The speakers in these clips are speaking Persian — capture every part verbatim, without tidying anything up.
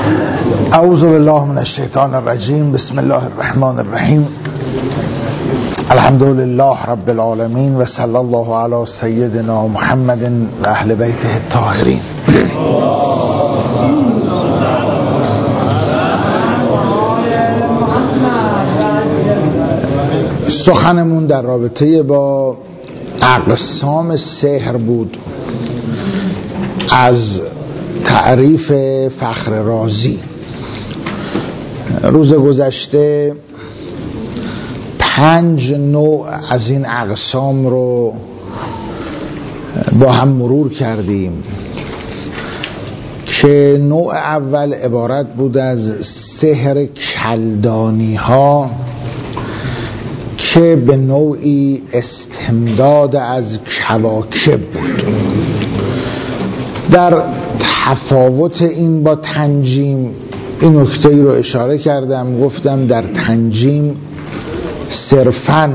اعوذ بالله من الشیطان الرجیم. بسم الله الرحمن الرحیم. الحمد لله رب العالمین و صلی الله علی سیدنا محمد و اهل بیته الطاهرین. سخنمون در رابطه با اقسام سحر بود از تعریف فخر رازی. روز گذشته پنج نوع از این اقسام رو با هم مرور کردیم که نوع اول عبارت بود از سحر کلدانی ها که به نوعی استمداد از کواکب بود. در تفاوت این با تنجیم این نکته ای رو اشاره کردم، گفتم در تنجیم صرفاً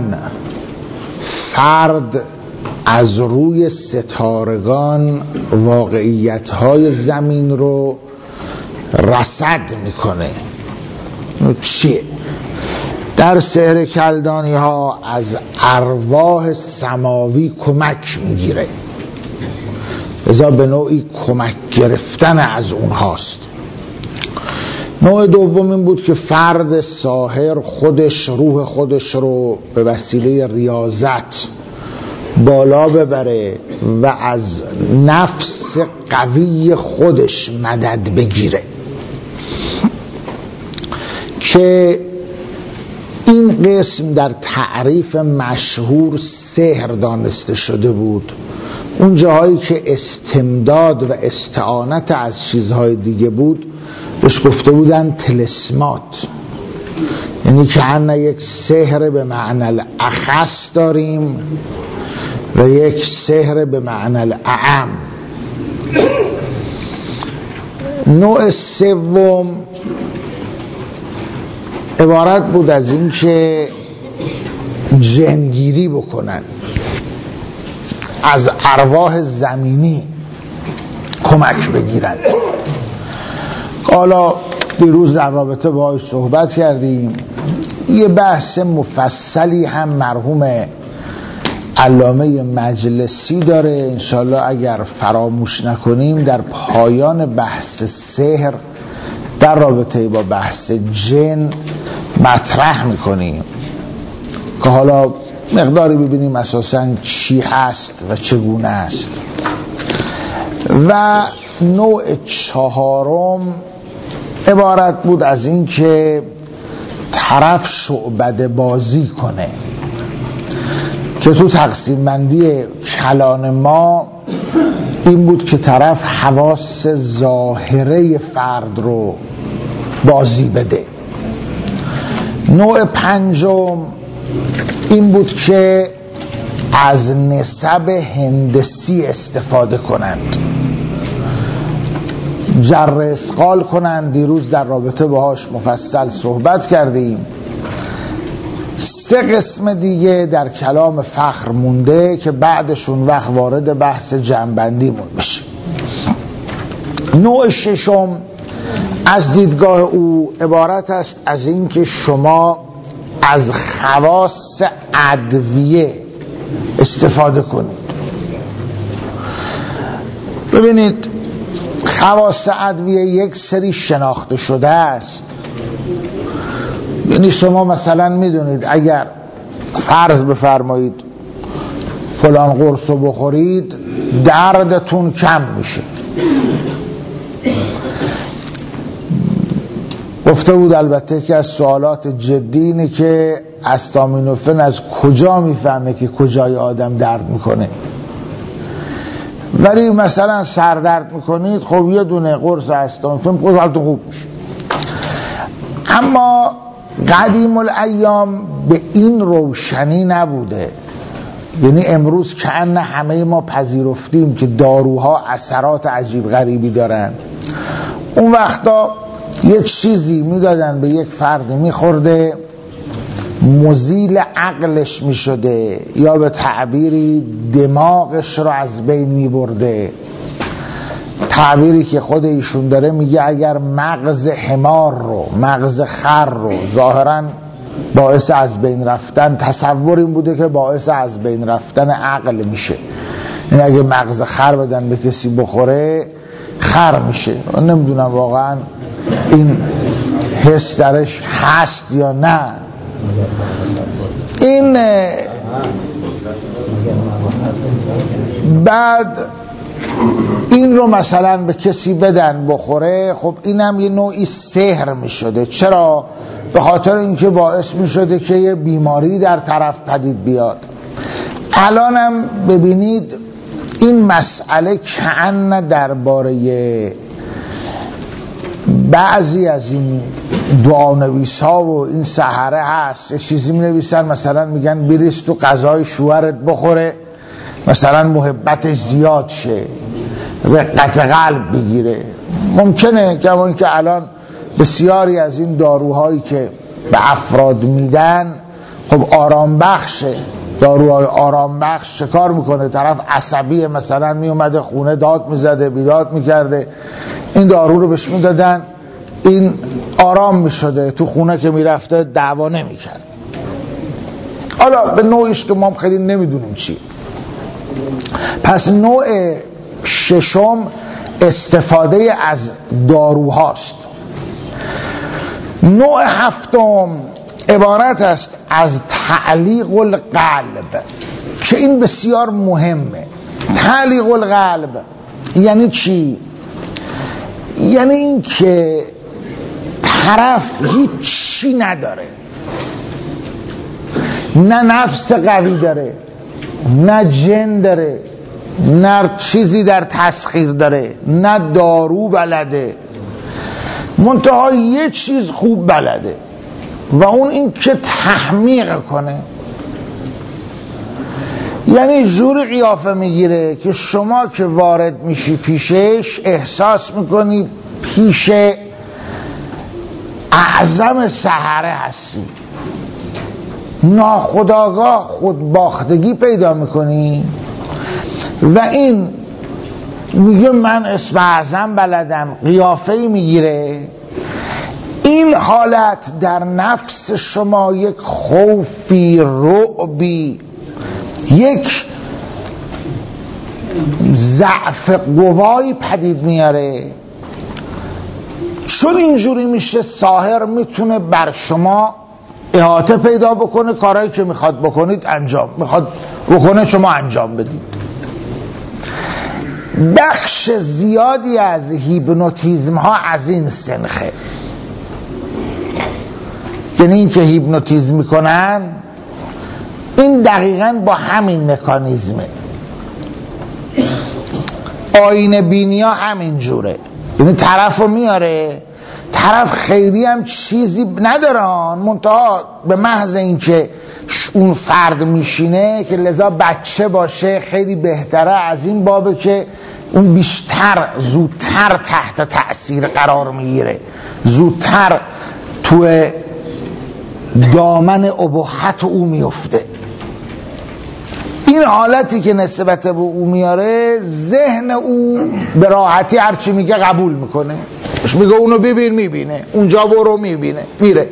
فرد از روی ستارگان واقعیت‌های زمین رو رصد میکنه. چیه؟ در سحر کلدانی ها از ارواح سماوی کمک میگیره، لذا به نوعی کمک گرفتن از اونهاست. نوع دوم این بود که فرد ساحر خودش روح خودش رو به وسیله ریاضت بالا ببره و از نفس قوی خودش مدد بگیره که این قسم در تعریف مشهور سحر دانسته شده بود. اون جاهایی که استمداد و استعانت از چیزهای دیگه بود بهش گفته بودن تلسمات، یعنی که هنه یک سحر به معنی الاخص داریم و یک سحر به معنی الاعم. نوع سوم عبارت بود از این که جنگیری بکنن، از ارواح زمینی کمک بگیرن. حالا دیروز در رابطه باهاش صحبت کردیم. یه بحث مفصلی هم مرحوم علامه مجلسی داره، انشالله اگر فراموش نکنیم در پایان بحث سحر در رابطه با بحث جن مطرح میکنیم که حالا مقداری ببینیم اساساً چی هست و چگونه است. و نوع چهارم عبارت بود از این که طرف شعبده بازی کنه، که تو تقسیم بندی کلان ما این بود که طرف حواس ظاهره فرد رو بازی بده. نوع پنجم این بود که از نسب هندسی استفاده کنند، جر اسقال کنند. دیروز در رابطه باهاش مفصل صحبت کردیم. سه قسم دیگه در کلام فخر مونده که بعدشون وقت وارد بحث جمع‌بندی مون بشه. نوع ششم از دیدگاه او عبارت است از این که شما از خواص ادویه استفاده کنید. ببینید خواص ادویه یک سری شناخته شده است. یعنی شما مثلا میدونید اگر فرض بفرمایید فلان قرص رو بخورید دردتون کم میشه. گفته بود البته که از سوالات جدی اینه که استامینوفن از کجا میفهمه که کجای آدم درد میکنه. ولی مثلا سردرد میکنید، خب یه دونه قرص استامینوفن قرص خوب میشه. اما قدیم الایام به این روشنی نبوده. یعنی امروز که ان همه ما پذیرفتیم که داروها اثرات عجیب غریبی دارن. اون وقتا یه چیزی میدادن به یک فرد میخورده مزیل عقلش میشده یا به تعبیری دماغش رو از بین میبرده، تعبیری که خود ایشون داره میگه اگر مغز حمار رو، مغز خر رو ظاهراً باعث از بین رفتن، تصور این بوده که باعث از بین رفتن عقل میشه. این اگه مغز خر بدن به کسی بخوره خر میشه. نمیدونم واقعا این حس درش هست یا نه. این بعد این رو مثلا به کسی بدن بخوره، خب اینم یه نوعی سحر می شده. چرا؟ به خاطر اینکه باعث می شده که یه بیماری در طرف پدید بیاد. الانم ببینید این مسئله کأن درباره بعضی از این دعانویس ها و این سحره هست. یه چیزی می نویسن مثلا میگن بریز تو غذای شوهرت بخوره، مثلا محبتش زیاد شه، رقت قلب بگیره. ممکنه کما اینکه الان بسیاری از این داروهایی که به افراد میدن خب آرام بخشه. داروهای آرام بخش چه کار میکنه؟ طرف عصبی مثلا میومده خونه داد میزده بیداد میکرده، این دارو رو بهش میدادن، این آرام میشده، تو خونه که میرفته دعوا نمیکرد. حالا به نوعیش که ما خیلی نمیدونیم چی. پس نوع ششم استفاده از داروهاست. نوع هفتم عبارت است از تعلیق القلب که این بسیار مهمه. تعلیق القلب یعنی چی؟ یعنی این که طرف هیچی نداره، نه نفس قوی داره، نه جن داره، نه چیزی در تسخیر داره، نه دارو بلده، منتها یه چیز خوب بلده و اون این که تحمیق کنه. یعنی جور قیافه میگیره که شما که وارد میشی پیشش احساس میکنی پیش اعظم سحره هستی، ناخودآگاه خودباختگی پیدا میکنی و این میگه من اسم اعظم بلدم، قیافه‌ای میگیره. این حالت در نفس شما یک خوفی، رعبی، یک ضعف قوایی پدید میاره. چون اینجوری میشه ساحر میتونه بر شما احاطه پیدا بکنه، کارهایی که میخواد بکنید انجام میخواد بکنه شما انجام بدید. بخش زیادی از هیپنوتیزم ها از این سنخه، یعنی این که هیپنوتیزم میکنن این دقیقاً با همین مکانیزمه. آینه بینی ها همین جوره، یعنی طرف رو میاره، طرف خیلی هم چیزی ندارن، منتها به محض این که اون فرد میشینه که لذا بچه باشه خیلی بهتره، از این بابه که اون بیشتر زودتر تحت تأثیر قرار میگیره، زودتر تو دامن اباحت او میفته. این حالتی که نسبت به او میاره ذهن او به راحتی هرچی میگه قبول میکنه، میگه اونو ببین میبینه، اونجا برو میبینه میره.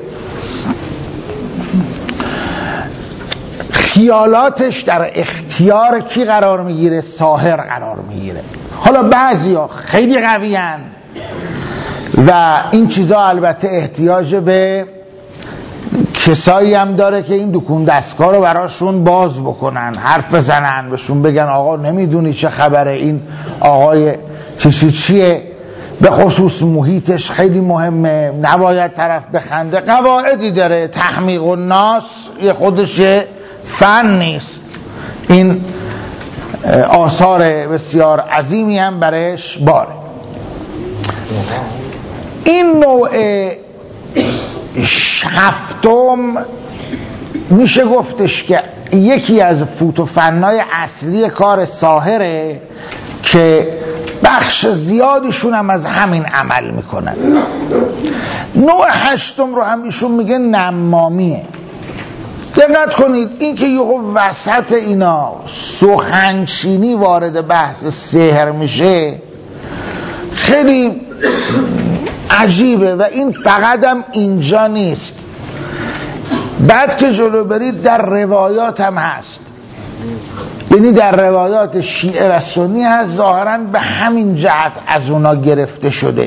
خیالاتش در اختیار کی قرار میگیره؟ ساحر قرار میگیره. حالا بعضی ها خیلی قوی هن و این چیزا البته احتیاج به کسایی هم داره که این دکون دستگاه رو براشون باز بکنن، حرف بزنن، بهشون بگن آقا نمیدونی چه خبره، این آقای چی چیه، به خصوص محیطش خیلی مهمه، نباید طرف بخنده. قواعدی داره، تحمیق الناس یه خودش فن نیست، این آثار بسیار عظیمی هم برش باره. این نوع هفتم میشه گفتش که یکی از فوتوفنای اصلی کار ساحره که بخش زیادیشون هم از همین عمل میکنن. نوع هشتم رو هم ایشون میگه نمامیه. دقت کنید این که یه وسط اینا سخنچینی وارد بحث سحر میشه، خیلی عجیبه و این فقط هم اینجا نیست، بعد که جلو برید در روایات هم هست، یعنی در روایات شیعه و سنی هست، ظاهرا به همین جهت از اونا گرفته شده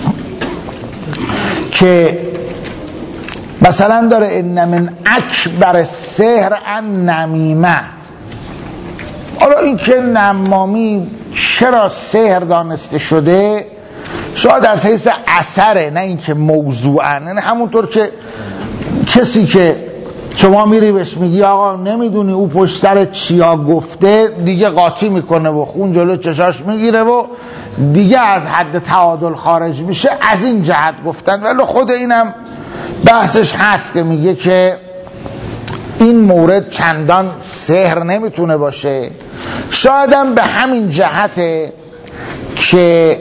که مثلا داره ان من اکبر السحر النمیمه. حالا این که نمامی چرا سحر دانسته شده شاید از حیث اثره، نه اینکه موضوعا، یعنی همونطور که کسی که شما میری بهش میگی آقا نمیدونی او پشت سر چیا گفته، دیگه قاطی میکنه و خون جلو چشاش میگیره و دیگه از حد تعادل خارج میشه. از این جهت گفتن، ولی خود اینم بحثش هست که میگه که این مورد چندان سحر نمیتونه باشه، شایدم به همین جهته که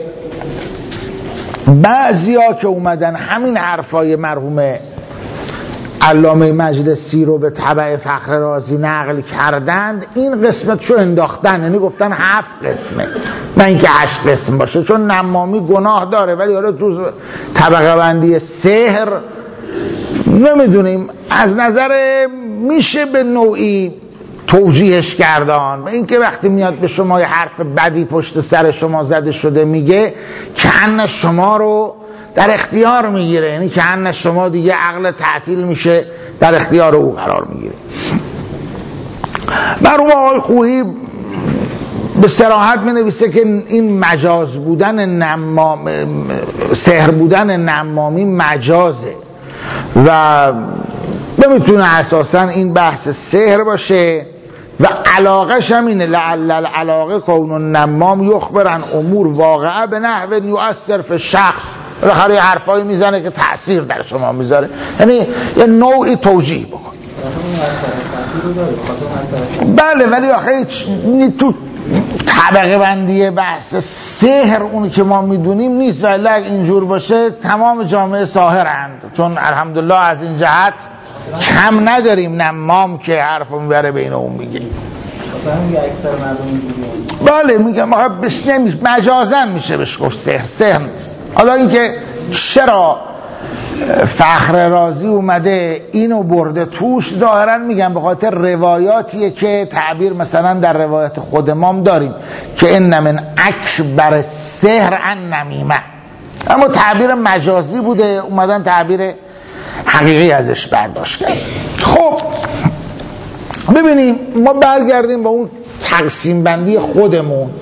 بعضیا که اومدن همین حرفای مرحوم علامه مجلسی رو به تبع فخر رازی نقل کردند، این قسمتشو انداختن، یعنی گفتن هفت قسمه نه اینکه هشت قسم باشه، چون نمامی گناه داره، ولی حالا تو طبقه بندی سحر نمیدونیم، از نظر میشه به نوعی توجیهش کردن. و اینکه وقتی میاد به شما یه حرف بدی پشت سر شما زده شده میگه کأن شما رو در اختیار میگیره، یعنی کأن شما دیگه عقل تعطیل میشه، در اختیار او قرار میگیره. مرحوم آقای خویی به صراحت می نویسه که این مجاز بودن نمام سحر بودن نمامی مجازه و نمیتونه اساسا این بحث سحر باشه و علاقش هم اینه، لعل العلاقه کون النمام یخبر عن امور واقعه به نحو یؤثر فی الشخص. بالاخره یه حرفایی میزنه که تأثیر در شما میذاره، یعنی یه نوعی توجیه بکن. بله، ولی آخه تو طبقه بندی بحث سحر اونی که ما میدونیم نیست، ولی اگه اینجور باشه تمام جامعه ساحرند، چون الحمدلله از این جهت کم نداریم نمام که حرفو میبره بین اون میگه. بله میگم آخه بش نمیشه، مجازن میشه بهش گفت سحر، سحر نیست. حالا اینکه چرا فخر رازی اومده اینو برده توش، ظاهرا میگم به خاطر روایاتیه که تعبیر مثلا در روایت خود امام داریم که ان من اکبر سحر النمیمه، اما تعبیر مجازی بوده، اومدن تعبیر حقیقی ازش برداشت کرد. خب ببینیم، ما برگردیم با اون تقسیم بندی خودمون.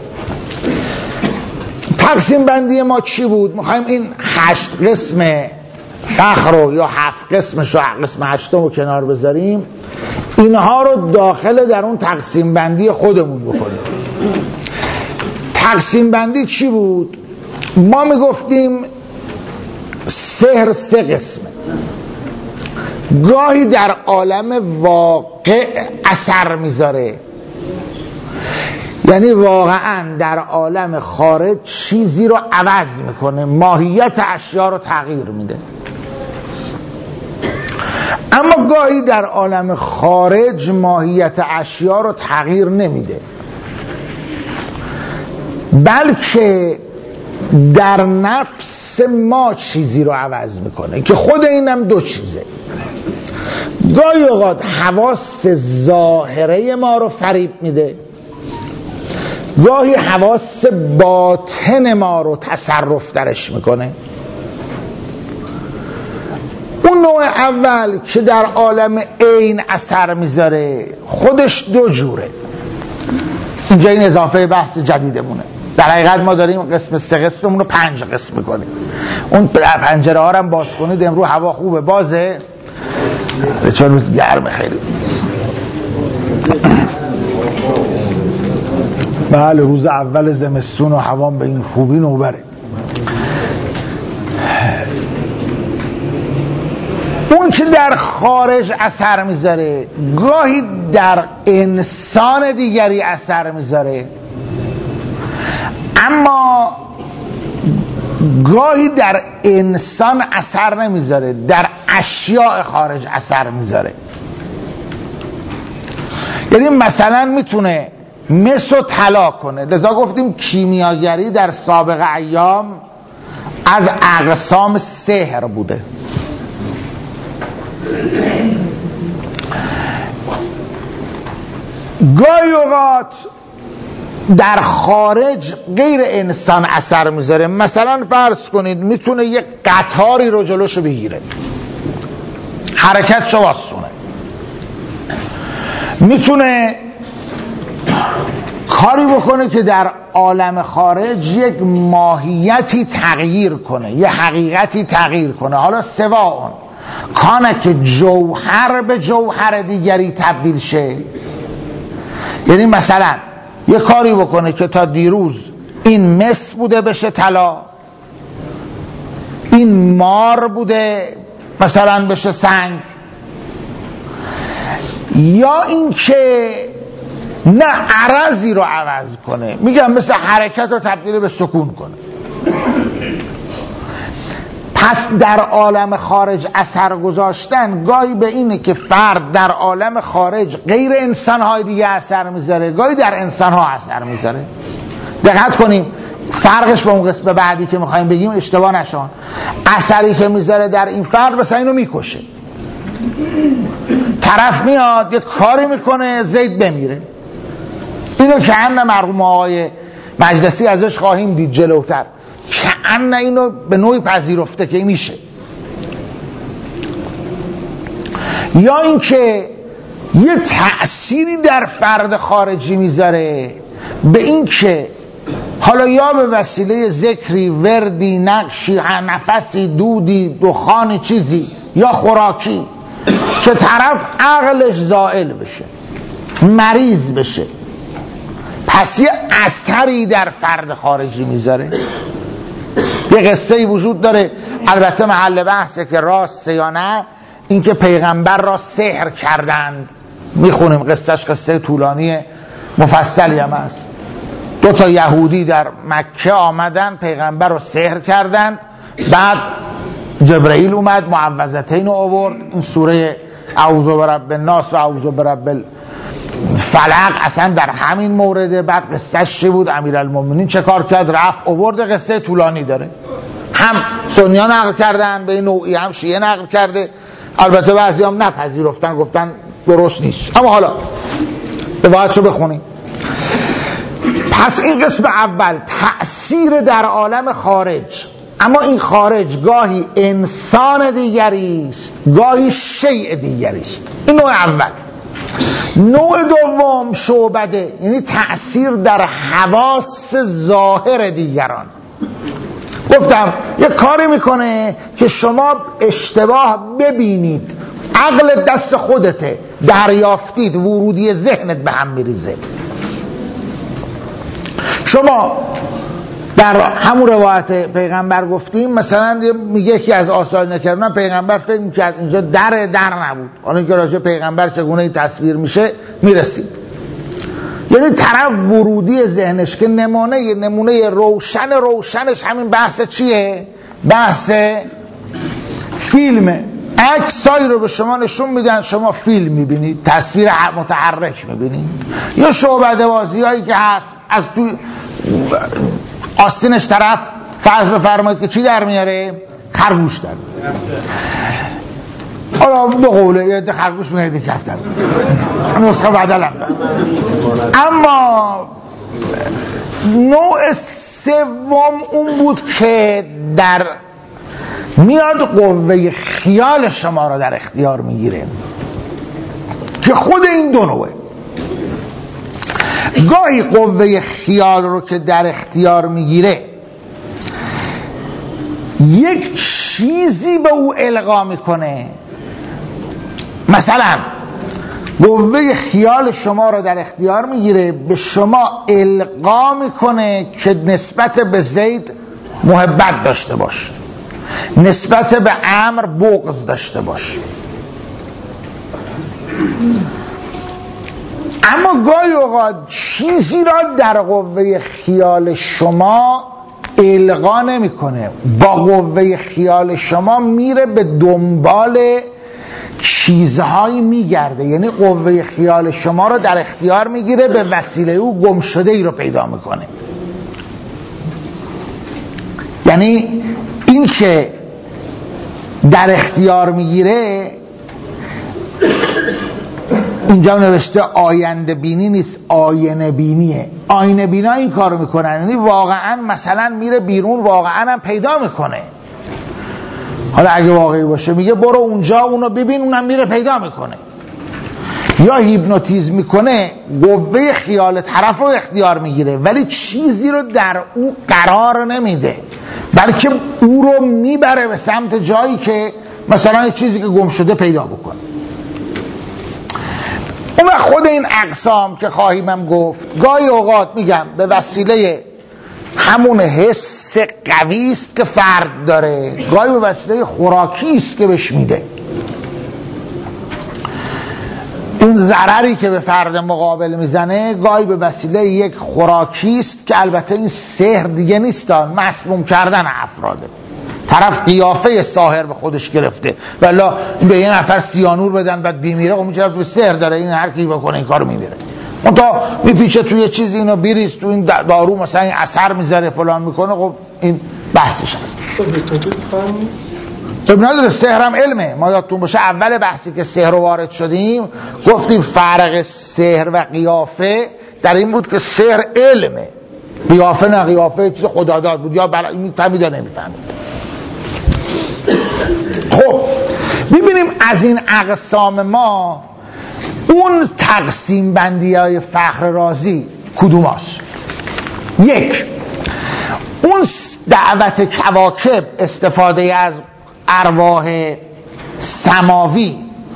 تقسیم بندی ما چی بود؟ میخوایم این هشت قسم فخر رو یا هفت قسمش رو قسم هشتم رو کنار بذاریم، اینها رو داخل در اون تقسیم بندی خودمون بکنیم. تقسیم بندی چی بود؟ ما میگفتیم سحر سه قسمه، گاهی در عالم واقع اثر میذاره، یعنی واقعا در عالم خارج چیزی رو عوض میکنه، ماهیت اشیا رو تغییر میده. اما گاهی در عالم خارج ماهیت اشیا رو تغییر نمیده، بلکه در نفس ما چیزی رو عوض میکنه که خود اینم دو چیزه. گاهی اوقات حواس ظاهره ما رو فریب میده، گاهی حواس باطن ما رو تصرف درش میکنه. اون نوع اول که در عالم عین اثر میذاره خودش دو جوره. اینجا این اضافه بحث جدیدمونه. در حقیقت ما داریم قسم سه قسممون رو پنج قسم میکنیم. اون پنجره ها رو هم باز کنید، امروز هوا خوبه، بازه، چون روز گرمه خیلی. بله، روز اول زمستون و هوام به این خوبی نوبره. اون که در خارج اثر میذاره گاهی در انسان دیگری اثر میذاره، اما گاهی در انسان اثر نمیذاره، در اشیاء خارج اثر میذاره. یعنی مثلا میتونه مس و طلا کنه. لذا گفتیم کیمیاگری در سابق ایام از اقسام سحر بوده. گاهی اوقات در خارج غیر انسان اثر میذاره. مثلا فرض کنید میتونه یک قطاری رو جلوشو بگیره، حرکتشو واسونه، میتونه کاری بکنه که در عالم خارج یک ماهیتی تغییر کنه، یه حقیقتی تغییر کنه. حالا سواء کانه که جوهر به جوهر دیگری تبدیل شه، یعنی مثلا یه کاری بکنه که تا دیروز این مس بوده بشه طلا، این مار بوده مثلا بشه سنگ، یا این که نه عرضی رو عوض کنه، میگم مثل حرکت رو تبدیل به سکون کنه. پس در عالم خارج اثر گذاشتن گاهی به اینه که فرد در عالم خارج غیر انسانهای دیگه اثر میذاره، گاهی در انسانها اثر میذاره. دقت کنیم فرقش با اون قسم بعدی که میخوایم بگیم اشتباه نشون. اثری که میذاره در این فرد مثلا اینو میکشه، طرف میاد یه کاری میکنه زید بمیره. اینو که ان مرحوم آقای مجلسی ازش خواهیم دید جلوتر، که ان اینو به نوعی پذیرفته که میشه. یا اینکه یه تأثیری در فرد خارجی میذاره، به این که حالا یا به وسیله ذکری، وردی، نقشی، نفسی، دودی، دخانی، چیزی، یا خوراکی، که طرف عقلش زائل بشه، مریض بشه. پس یه اثری در فرد خارجی میذاره. یه قصه ای وجود داره، البته محل بحثه که راسته یا نه، اینکه پیغمبر را سحر کردند. میخونیم قصهش، قصه طولانی مفصلی هم است. دو تا یهودی در مکه آمدن، پیغمبر رو سحر کردند. بعد جبرئیل اومد، معوذتین رو آورد، این سوره اعوذ برب الناس و اعوذ برب الفلق اصلا در همین مورده. بعد قصهش چی بود، امیرالمومنین چه کار کرد، رفت آورد، قصه طولانی داره. هم سنی‌ها نقل کردن به نوعی، هم شیعه نقل کرده. البته بعضی هم نپذیرفتن، گفتن درست نیست. اما حالا روایتشو بخونیم. پس این قسم اول تأثیر در عالم خارج، اما این خارج گاهی انسان دیگری است، گاهی شیء دیگری است. این نوع اول. نوع دوم شعبده، یعنی تأثیر در حواس ظاهر دیگران. گفتم یه کاری میکنه که شما اشتباه ببینید، عقل دست خودته، دریافتید، ورودی ذهنت به هم میریزه. شما در همون روایت پیغمبر گفتیم، مثلا میگه یکی از آثار نکردن پیغمبر فکر میکرد اینجا در در نبود. آنه که راجع پیغمبر چگونه این تصویر میشه میرسیم. یعنی طرف ورودی ذهنش که نمونه نمونه روشن روشنش همین بحث چیه؟ بحث فیلمه. عکسایی رو به شما نشون میدن، شما فیلم میبینید، تصویر متحرک میبینید. یا شعبده بازی هایی که هست، از تو آستینش طرف فرض بفرمایید که چی در میاره؟ خرگوش در میاره. حالا به قوله یه ده خرگوش میاره کفتر، نسخه بدلم. اما نوع سوم اون بود که در میاد قوه خیال شما را در اختیار میگیره، که خود این دو نوعه. گاهی قوه خیال رو که در اختیار میگیره یک چیزی به او القا میکنه. مثلا قوه خیال شما رو در اختیار میگیره، به شما القا میکنه که نسبت به زید محبت داشته باش، نسبت به امر بغض داشته باش. اما گاهی اوقات چیزی را در قوه خیال شما القا نمیکنه، با قوه خیال شما میره به دنبال چیزهایی میگرده، یعنی قوه خیال شما رو در اختیار میگیره، به وسیله او گم شده ای رو پیدا میکنه. یعنی این که در اختیار میگیره، اینجا نوشته آینده بینی نیست، آینه بینیه. آینه بینا این کارو میکنن، یعنی واقعا مثلا میره بیرون، واقعا هم پیدا میکنه. حالا اگه واقعی باشه میگه برو اونجا اونو ببین، اونم میره پیدا میکنه. یا هیپنوتیزم میکنه، قوه خیال طرف رو اختیار میگیره ولی چیزی رو در او قرار نمیده، بلکه او رو میبره به سمت جایی که مثلا یه چیزی که گم شده پیدا بکنه. اون خود این اقسام که خواهیم هم گفت، گاهی اوقات میگم به وسیله همون حس قوی است که فرد داره، گاهی به وسیله خوراکی است که بهش میده. اون ضرری که به فرد مقابل میزنه گاهی به وسیله یک خوراکی است که البته این سحر دیگه نیست، مسموم کردن افراده. طرف قیافه ساحر به خودش گرفته، والا به یه نفر سیانور بدن بعد بیمیره، خب میچرد به سحر داره، این هر کی بکنه این کارو میمیره. اون تا میپیچه توی چیز اینو بیریز تو این دارو مثلا این اثر میذاره فلان میکنه، خب این بحثش هست. اب نداره، سحر هم علمه. ما یادتون باشه اول بحثی که سحر رو وارد شدیم گفتیم فرق سحر و قیافه در این بود که سحر علمه، قیافه نه، قیافه چیز خداداد بود، یا برای این فهمید یا نمیفهمید. خب ببینیم از این اقسام ما اون تقسیم بندی های فخر رازی کدوم هست؟ یک، اون دعوت کواکب، استفاده از ارواح سماوی،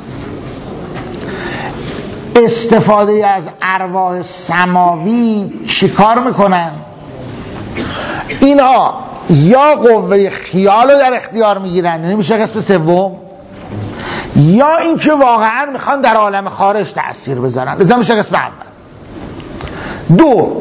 استفاده از ارواح سماوی چی کار میکنن؟ اینا یا قوه خیال رو در اختیار میگیرن، یعنی میشه قسم سوم، یا اینکه واقعا میخوان در عالم خارج تأثیر بذارن، لذا میشه قسم اول. دو،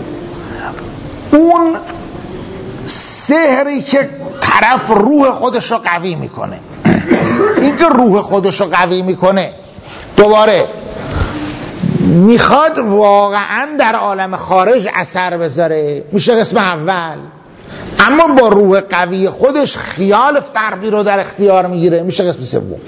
اون سحری که طرف روح خودش رو قوی میکنه. این که روح خودش رو قوی میکنه دوباره میخواد واقعا در عالم خارج اثر بذاره، میشه قسم اول. اما با روح قوی خودش خیال فردی رو در اختیار میگیره، میشه قسم سوم.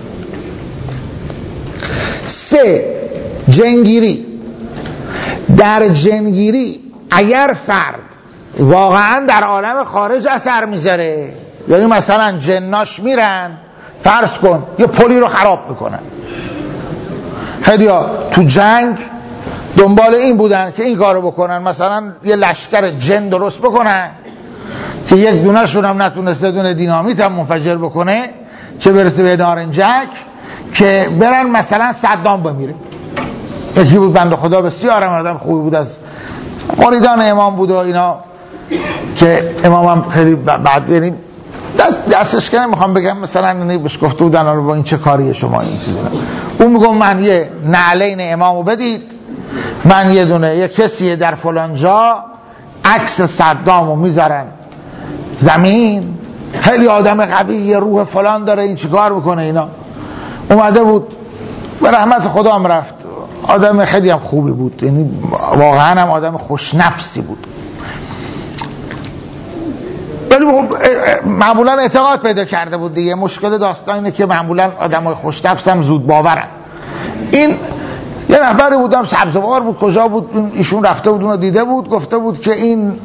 سه، جنگیری. در جنگیری اگر فرد واقعا در عالم خارج اثر میذاره، یعنی مثلا جناش میرن فرض کن یه پلی رو خراب میکنن، خیلی ها تو جنگ دنبال این بودن که این کارو بکنن، مثلا یه لشکر جن درست بکنن که یک دونه شون هم نتونسته دونه دینامیت هم منفجر بکنه، چه برسه به نارنجک، که برن مثلا صدام بمیره. یکی بود بنده خدا بسیار آدم خوبی بود، از مریدان امام بود و اینا، که امام هم خیلی بعد یعنی دست دستش کنه، میخوام بگم مثلا یعنی بهش گفته بودن آره با این چه کاریه شما این چیزا، اون میگم من یه نعلین امامو بدید، من یه دونه یه کسی در فلان جا عکس صدامو میذارن زمین، خیلی آدم قوی، یه روح فلان داره، این چیکار میکنه اینا. اومده بود به رحمت خدا هم رفت، آدم خیلی هم خوبی بود، یعنی واقعا هم آدم خوشنفسی بود، ولی معمولا اعتقاد پیدا کرده بود دیگه. مشکل داستان اینه که معمولا آدمای خوشنفس هم زود باورن. این یه نفری بودم سبزوار بود، کجا بود ایشون، رفته بود اونو دیده بود، گفته بود که این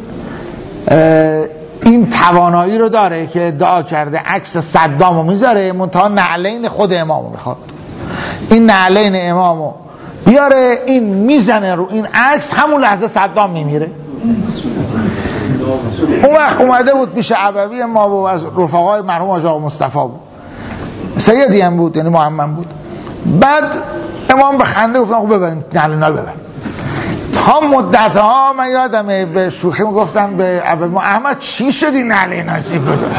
این توانایی رو داره که ادعا کرده عکس صدامو میذاره، منتها نعلین خود امامو میخواد، این نعلین امامو بیاره، این میزنه رو این عکس، همون لحظه صدام میمیره. اون وقت اومده بود پیش عبوی ما و از رفقای مرحوم حاج آقا مصطفی بود، سیدی هم بود یعنی محمد بود. بعد امام به خنده گفتن خب ببرین نعلین رو ببرین. تا مدت ها من یادمه به شوخی گفتم به عبوی ما احمد چی شدی نعلین ها چی بود.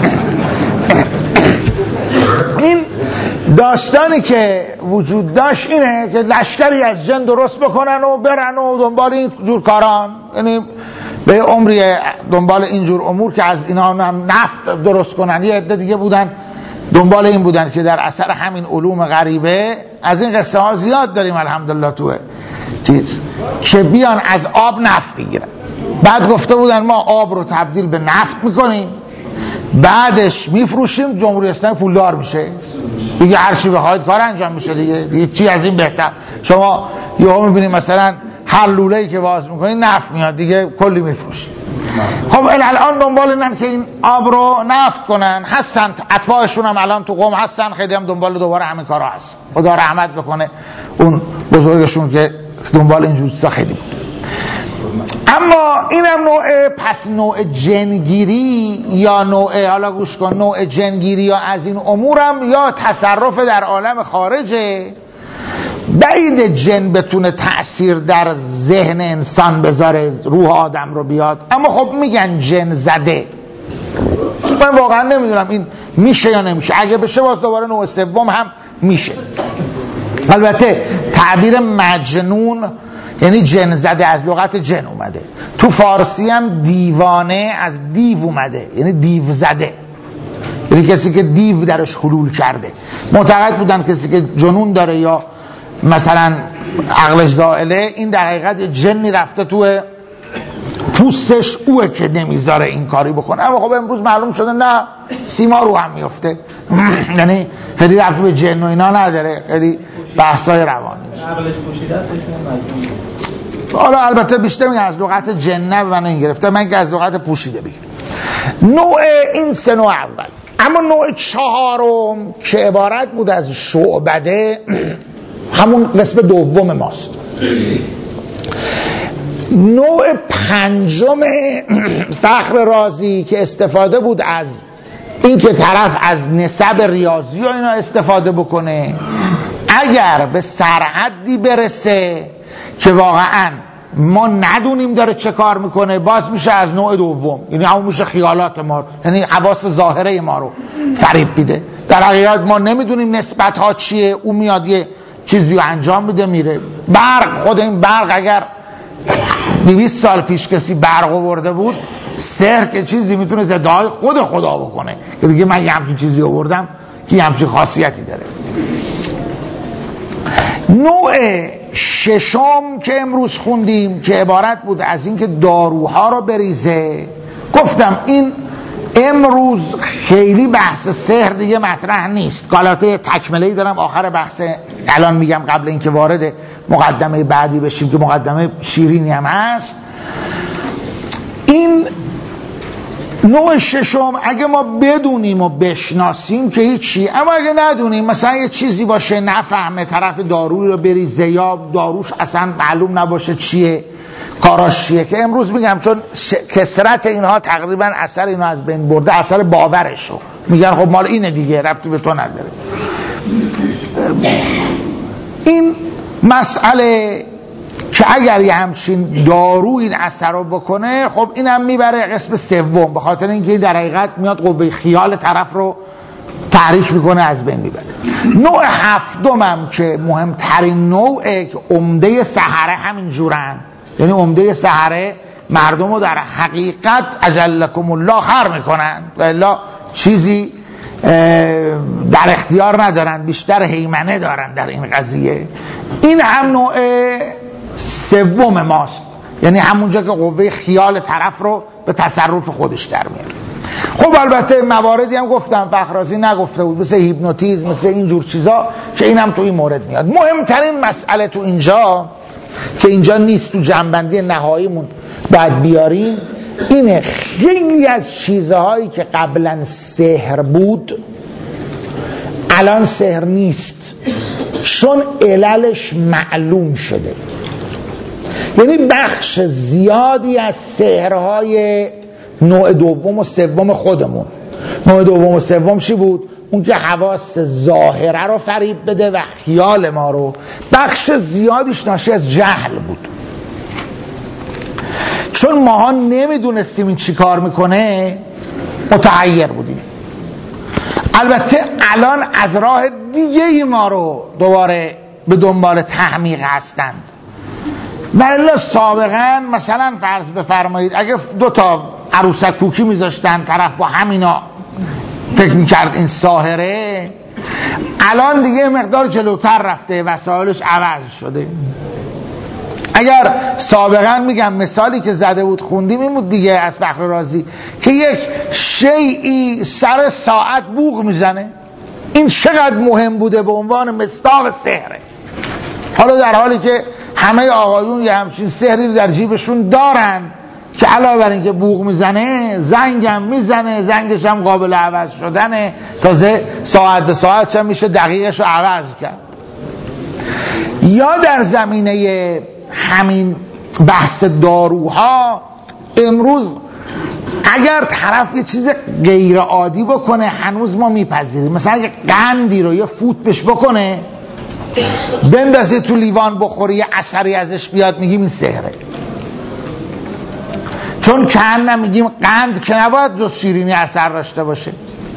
این داستانی که وجود داشت اینه که لشکری از جن درست بکنن و برن و دنبال این جور کاران، یعنی به عمری دنبال اینجور امور که از اینا هم نفت درست کنن. یه عده دیگه بودن دنبال این بودن که در اثر همین علوم غریبه، از این قصه ها زیاد داریم الحمدلله توه چیز، که بیان از آب نفت بگیرن. بعد گفته بودن ما آب رو تبدیل به نفت میکنیم، بعدش میفروشیم، جمهوری اسلامی پولدار میشه دیگه، هر چی بخواید کار انجام میشه دیگه، دیگه چی از این بهتر. شما یهو میبینید مثلا هر لوله‌ای که باز میکنید نفت میاد دیگه، کلی میفروشید. خب الان دنبال اینن که این آب رو نفت کنن، هستن اتباعشون هم الان تو قم هستن، خیلی هم دنبال دوباره همین کارا هست. خدا رحمت بکنه اون بزرگشون که دنبال اینجور چیزا خیلی بود. اما اینم نوع، پس نوع جنگیری یا نوع، حالا گوش کن، نوع جنگیری یا از این امورم یا تصرف در عالم خارجه. بعید جن بتونه تأثیر در ذهن انسان بذاره، روح آدم رو بیاد، اما خب میگن جن زده. من واقعا نمیدونم این میشه یا نمیشه. اگه بشه باز دوباره نوع سوم هم میشه. البته تعبیر مجنون یعنی جن زده از لغت جن اومده. تو فارسی هم دیوانه از دیو اومده، یعنی دیو زده، یعنی کسی که دیو درش حلول کرده. معتقد بودن کسی که جنون داره یا مثلا عقلش زائله، این در حقیقت جنی رفته تو پوستش، اوه که نمیذاره این کاری بکنه. اما خب امروز معلوم شده نه، سیما رو هم میفته. یعنی خیلی رفت به جن و اینا نداره، خیلی بحثای روانی. عقلش پوشیده است. حالا البته بیشتر میگن از لغت جنه من این گرفته، من که از لغت پوشیده بگم. نوع این سه نوع اول. اما نوع چهارم که عبارت بود از شعبده، همون قسم دوم ماست. نوع پنجم فخر رازی که استفاده بود از این که طرف از نسب ریاضی و اینا استفاده بکنه، اگر به سرحدی برسه که واقعا ما ندونیم داره چه کار میکنه، باز میشه از نوع دوم، یعنی همون میشه خیالات ما، یعنی حواس ظاهره ما رو فریب میده. در حقیقت ما نمیدونیم نسبت ها چیه، اون میاد یه چیزی رو انجام میده میره. برق، خود این برق اگر دویست سال پیش کسی برق آورده بود، سحر که چیزی میتونه ضدهای خود خدا بکنه که دیگه من یه همچین چیزی آوردم که یه همچین خاصیتی داره. نوع ششم که امروز خوندیم که عبارت بود از این که داروها رو بریزه، گفتم این امروز خیلی بحث سحر دیگه مطرح نیست. کالاته تکمله‌ای دارم آخر بحث الان میگم، قبل اینکه وارد مقدمه بعدی بشیم که مقدمه شیرینی هم هست. این نوع ششم اگه ما بدونیم و بشناسیم که هیچی، اما اگه ندونیم، مثلا یه چیزی باشه نفهمه، طرف دارویی رو بریزه یا داروش اصلا معلوم نباشه چیه، کاراش چیه، که امروز میگم چون ش... کسرت اینها تقریبا اثر اینها از بین برده، اثر باورشو میگن خب مال اینه دیگه، ربطی به تو نداره. این مسئله که اگر یه همچین دارو این اثر رو بکنه، خب اینم میبره قسم سوم، به خاطر اینکه در حقیقت میاد قوه خیال طرف رو تحریک میکنه، از بین میبره. نوع هفتم هم که مهمترین نوعه که عمده سحره همین جورن، یعنی عمده سحره مردم رو در حقیقت اجلکم الله خر میکنن و الا چیزی در اختیار ندارن، بیشتر هیمنه دارن در این قضیه. این هم نوع سوم ماست، یعنی همونجا که قوه خیال طرف رو به تصرف خودش در میاره. خب البته مواردی هم گفتم فخرازی نگفته بود، مثل هیپنوتیزم، مثل اینجور چیزا که این هم تو این مورد میاد. مهمترین مسئله تو اینجا که اینجا نیست، تو جنبندی نهاییمون باید بیاریم، اینه خیلی از چیزهایی که قبلا سحر بود الان سحر نیست، چون عللش معلوم شده. یعنی بخش زیادی از سحرهای نوع دوم و سوم خودمون، نوع دوم و سوم چی بود؟ اون که حواس ظاهره رو فریب بده و خیال ما رو، بخش زیادیش ناشی از جهل بود، چون ماها نمیدونستیم این چی کار میکنه، متحیر بودیم. البته الان از راه دیگه ما رو دوباره به دنبال تحمیق هستند. ولی سابقا مثلا فرض بفرمایید اگه دو تا عروسک کوکی میذاشتن، طرف با همینا فکر میکرد این ساحره، الان دیگه مقدار جلوتر رفته، وسایلش عوض شده. اگر سابقا میگم مثالی که زده بود خوندیم این بود دیگه از فخر رازی که یک شیئی سر ساعت بوق میزنه، این چقدر مهم بوده به عنوان مصداق سحره. حالا در حالی که همه آقایون یه همچین سحری در جیبشون دارن که علاوه بر اینکه بوق میزنه زنگم میزنه، زنگش هم قابل عوض شدنه، تازه ساعت به ساعت هم میشه دقیقش رو عوض کرد. یا در زمینه همین بحث داروها امروز اگر طرف یه چیز غیر عادی بکنه هنوز ما میپذیریم، مثلا اگه قندی رو یه فوت بش بکنه بندازه تو لیوان بخوری یه اثری ازش بیاد میگیم این سحره، چون کن نمیگیم قند که نباید جز شیرینی اثر داشته باشه.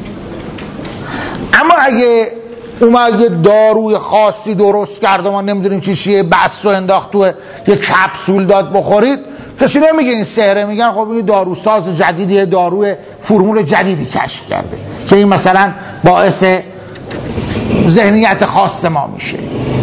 اما اگه اومد یه داروی خاصی درست کرده ما نمیدونیم چی چیه، بس رو انداخت تو یه کپسول داد بخورید، کسی نمیگه این سحره، میگن خب این داروساز جدیدیه، داروی فرمول جدیدی کشف کرده که این مثلا باعث ذهنیت خاص ما میشه.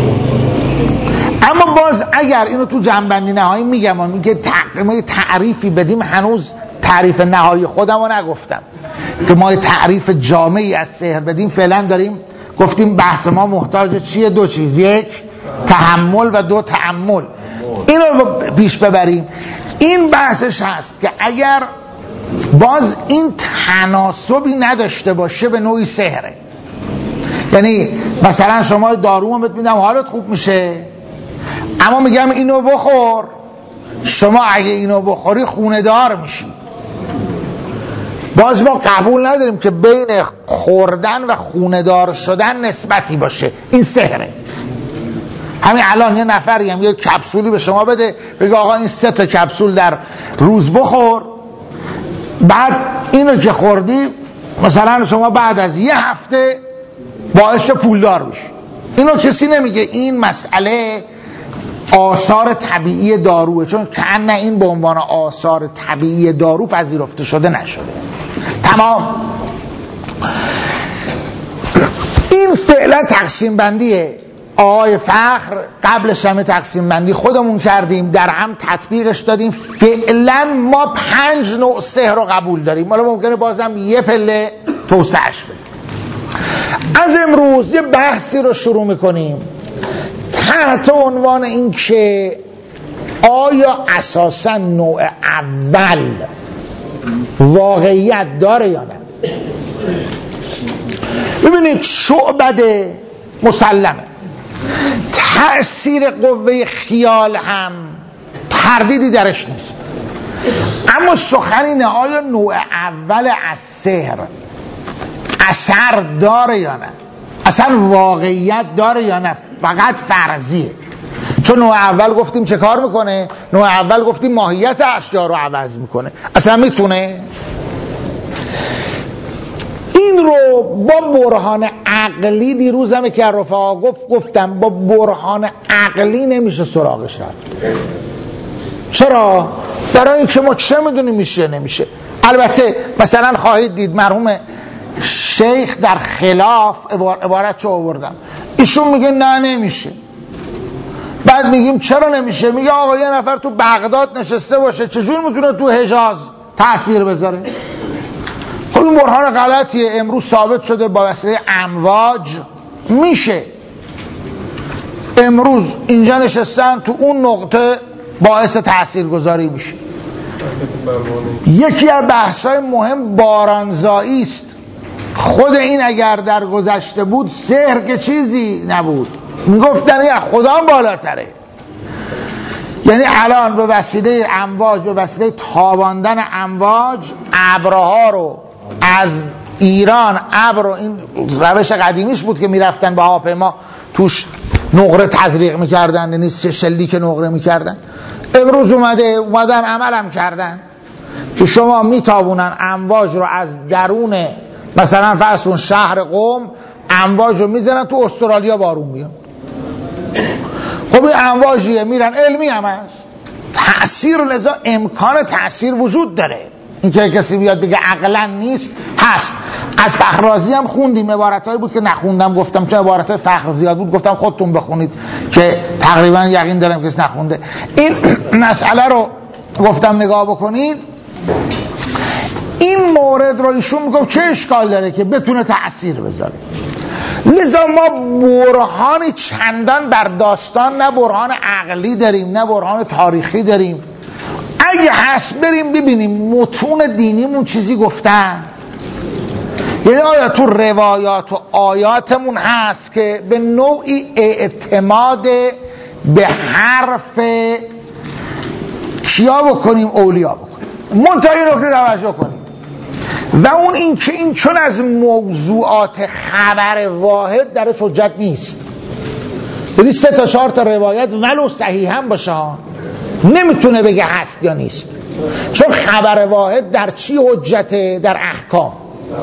اما باز اگر اینو تو جنبندی نهایی میگم میگه تقریبا تعریفی بدیم، هنوز تعریف نهایی خودم رو نگفتم که ما تعریف جامعی از سحر بدیم. فعلا داریم گفتیم بحث ما محتاج چیه؟ دو چیز، یک تحمل و دو تأمل. اینو پیش ببریم. این بحثش هست که اگر باز این تناسبی نداشته باشه به نوعی سحره، یعنی مثلا شما دارو من بهت میدم حالت خوب میشه، اما میگم اینو بخور، شما اگه اینو بخوری خونه دار میشی، باز ما قبول نداریم که بین خوردن و خونه دار شدن نسبتی باشه، این سحره. همین الان یه نفری هم یه کپسولی به شما بده بگه آقا این سه تا کپسول در روز بخور، بعد اینو که خوردی مثلا شما بعد از یه هفته باعث پولدار بشی، اینو کسی نمیگه. این مسئله آثار طبیعی داروه، چون کأن این به عنوان آثار طبیعی دارو پذیرفته شده نشده. تمام. این فعلا تقسیم بندیه آقای فخر، قبلش هم تقسیم بندی خودمون کردیم، در هم تطبیقش دادیم. فعلا ما پنج نوع سحر رو قبول داریم، حالا ممکنه بازم یه پله توسعهش بدیم. از امروز یه بحثی رو شروع میکنیم تحت عنوان این که آیا اساسا نوع اول واقعیت داره یا نه. ببینید شعبده مسلمه، تأثیر قوه خیال هم تردیدی درش نیست، اما سخن اینه آیا نوع اول از سحر اثر داره یا نه، اصلا واقعیت داره یا نه، فقط فرضیه. چون نوع اول گفتیم چه کار میکنه؟ نوع اول گفتیم ماهیت اشیا رو عوض میکنه، اصلا میتونه؟ این رو با برهان عقلی دیروزم که رفقا گفت گفتم با برهان عقلی نمیشه سراغش رفت. چرا؟ برای اینکه ما چه میدونیم میشه نمیشه. البته مثلا خواهید دید مرحوم شیخ در خلاف عبارت چه آوردم، ایشون میگه نه نمیشه، بعد میگیم چرا نمیشه؟ میگه آقا یه نفر تو بغداد نشسته باشه چجور میتونه تو حجاز تأثیر بذاره؟ خب این برهان غلطیه. امروز ثابت شده با وسیله امواج میشه. امروز اینجا نشستن تو اون نقطه باعث تاثیرگذاری میشه. یکی از بحث‌های مهم بارانزایی است. خود این اگر در گذشته بود سحر که چیزی نبود، میگفتن یه خدا هم بالاتره. یعنی الان به وسیله امواج، به وسیله تاباندن امواج ابرها رو از ایران، ابر رو، این روش قدیمیش بود که میرفتن با هواپیما توش نقره تزریق میکردن، یعنی شلیک نقره میکردن. امروز اومده اومدن عملم کردن که شما میتابونن امواج رو از درون مثلا فرض شهر قم، امواج رو میزنن تو استرالیا بارون میاد. خب این امواجیه، میرن علمی هم هست تأثیر، لذا امکان تأثیر وجود داره. این که کسی بیاد بگه عقلا نیست هست. از فخررازی هم خوندیم، عبارتایی بود که نخوندم گفتم چون عبارتای فخر زیاد بود گفتم خودتون بخونید که تقریبا یقین دارم کسی نخونده. این مسئله رو گفتم نگاه بکنید. این مورد رو ایشون میگم چه اشکال داره که بتونه تأثیر بذاره. لذا ما برهانی چندان بر داستان، نه برهان عقلی داریم نه برهان تاریخی داریم. اگه هست بریم ببینیم متون دینیمون چیزی گفتن، یعنی آیا تو روایات و آیاتمون هست که به نوعی اعتماد به حرف کیا بکنیم؟ اولیا بکنیم. منتها این نکته توجه کنیم و اون این که این چون از موضوعات خبر واحد درش حجت نیست، یعنی سه تا چهار تا روایت ولو صحیح هم باشه نمیتونه بگه هست یا نیست، چون خبر واحد در چی حجته؟ در احکام.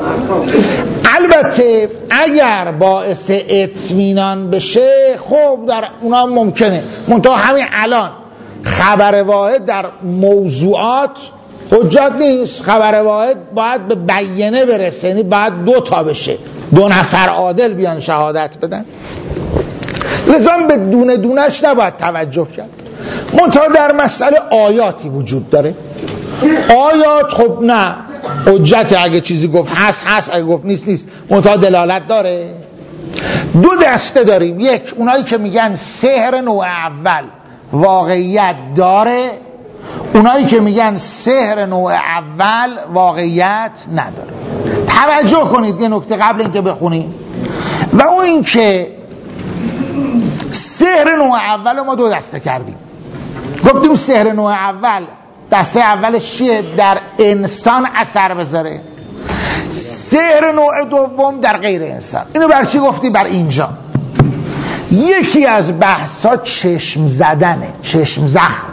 البته اگر باعث اطمینان بشه خب در اونا ممکنه، منتها همین الان خبر واحد در موضوعات حجت نیست. خبر واحد باید به بیانه برسه، یعنی باید دو تا بشه، دو نفر عادل بیان شهادت بدن. لذا به دونه دونش نباید توجه کرد. منتها در مسئله آیاتی وجود داره. آیات خب نه حجت، اگه چیزی گفت هست هست، اگه گفت نیست نیست، منتها دلالت داره. دو دسته داریم، یک اونایی که میگن سحر نوع اول واقعیت داره، اونایی که میگن سحر نوع اول واقعیت نداره. توجه کنید یه نکته قبل اینکه بخونیم، و اون این که سحر نوع اول ما دو دسته کردیم. گفتیم سحر نوع اول دسته اولش چیه؟ در انسان اثر بذاره. سحر نوع دوم در غیر انسان. اینو بر چی گفتی؟ بر اینجا یکی از بحثا چشم زدنه، چشم زخمه،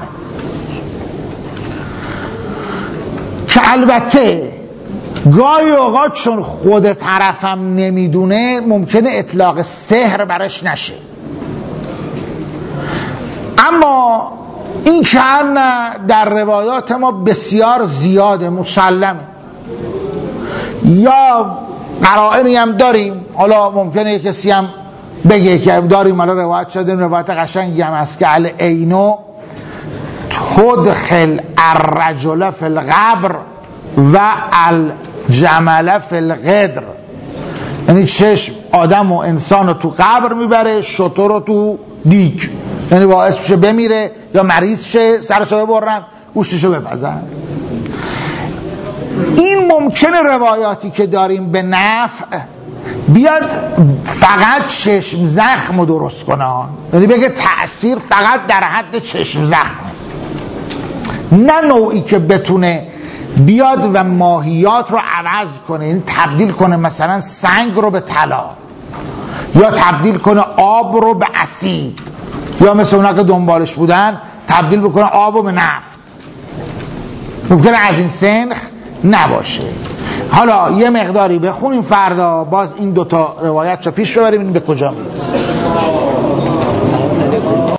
که البته گاهی اوقات چون خود طرفم نمیدونه ممکنه اطلاق سحر برش نشه. اما این که در روایات ما بسیار زیاده، مسلمه. یا قرائنی هم داریم، حالا ممکنه کسی هم بگه که داریم، حالا روایت شده، روایت قشنگی هم هست که العینو تدخل الرجل فی القبر و الجمل فی القدر، یعنی چشم آدم و انسان رو تو قبر میبره، شتر رو تو دیگ، یعنی باعث میشه بمیره یا مریض شه، سرشو ببرن گوشتشو بپزن. این ممکنه روایاتی که داریم به نفع بیاد فقط چشم زخم رو درست کنه، یعنی بگه تأثیر فقط در حد چشم زخم، نه نوعی که بتونه بیاد و ماهیات رو عوض کنه، یعنی تبدیل کنه مثلا سنگ رو به طلا، یا تبدیل کنه آب رو به اسید، یا مثل اونا که دنبالش بودن تبدیل بکنه آب رو به نفت. ممکنه از این سنخ نباشه. حالا یه مقداری بخونیم فردا باز این دوتا روایت رو پیش ببریم این به کجا میرسه.